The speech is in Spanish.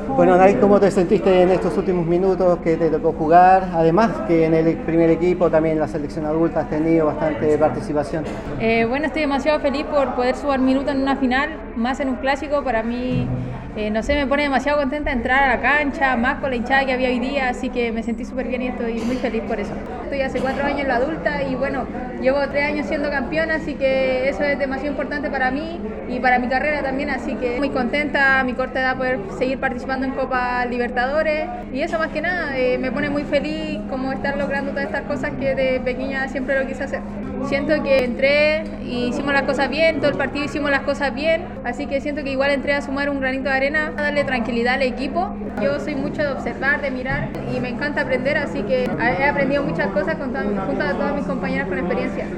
Bueno, Anaí, ¿cómo te sentiste en estos últimos minutos que te tocó jugar? Además que en el primer equipo, también en la selección adulta, has tenido bastante participación. Bueno, estoy demasiado feliz por poder sumar minutos en una final, más en un clásico. Para mí, no sé, me pone demasiado contenta entrar a la cancha, más con la hinchada que había hoy día, así que me sentí súper bien y estoy muy feliz por eso. Estoy hace 4 años en la adulta y bueno, llevo 3 años siendo campeona, así que eso es demasiado importante para mí y para mi carrera también, así que muy contenta a mi corta edad poder seguir participando en Copa Libertadores y eso más que nada me pone muy feliz como estar logrando todas estas cosas que de pequeña siempre lo quise hacer. Siento que entré y hicimos las cosas bien, todo el partido hicimos las cosas bien, así que siento que igual entré a sumar un granito de arena, a darle tranquilidad al equipo. Yo soy mucho de observar, de mirar y me encanta aprender, así que he aprendido muchas cosas junto a todas mis compañeras con experiencia.